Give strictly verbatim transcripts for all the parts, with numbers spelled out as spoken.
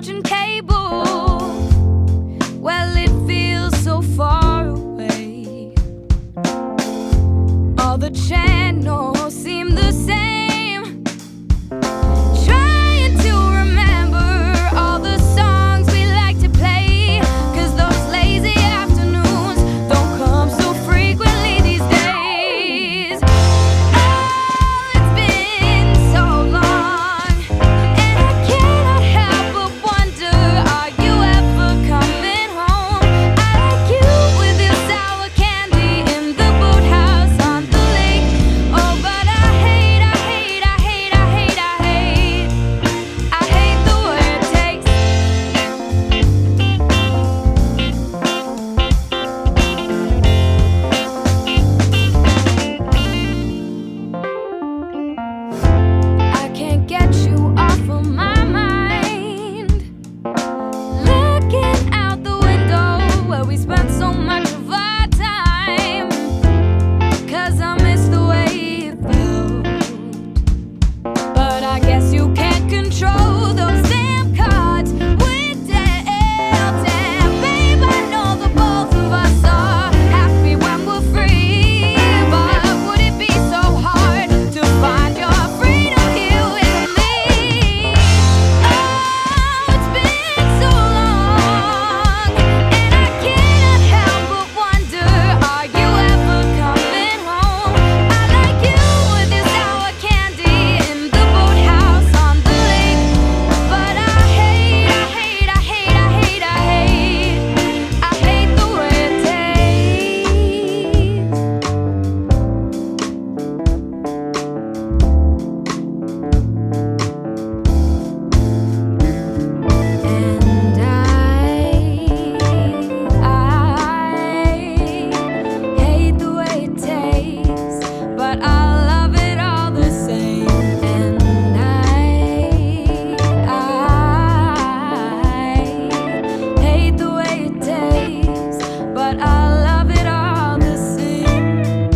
watching cable. Well, it feels so far away. All the channels seem the same. Trying to remember all the songs we like to play, 'cause those lazy afternoons don't come so frequently these days. Oh, it's been so long, and I cannot help but wonder, are you ever coming home? I like you with your sour candy in the boathouse on the lake. Oh, but I hate, I hate, I hate, I hate, I hate I hate the way it tastes. I can't get you off of my mind. Looking out the window where we spent so much of our time, 'cause I miss the way it felt. But I guess you can't control those damn cards we're dealt. And babe, I know the both of us are happy when we're free, but would it be so hard to find your freedom here with me? Oh, it's been so long, and I cannot help but wonder, are you ever coming home? I like you with your sour candy in the boathouse on the lake. But I hate, I hate, I hate, I hate, I hate I hate the way it tastes. And I, I hate the way it tastes, but I love it all the same. And I, I hate the way it tastes, but I love it all the same.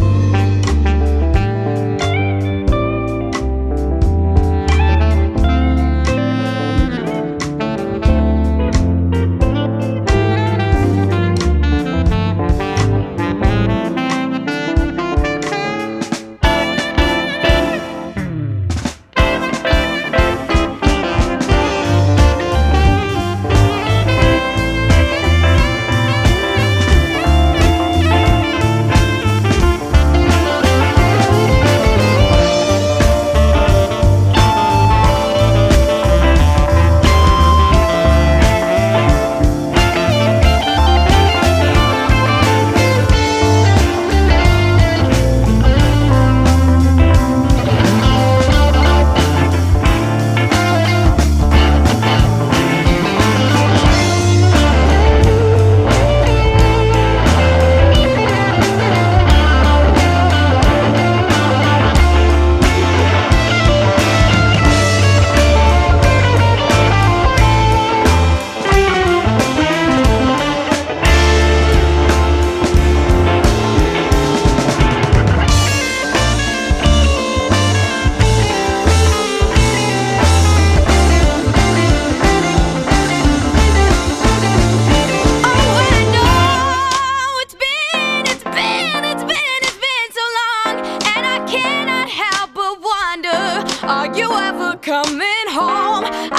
Oh, and oh, it's been, it's been, it's been, it's been so long, and I cannot help but wonder, are you ever coming home?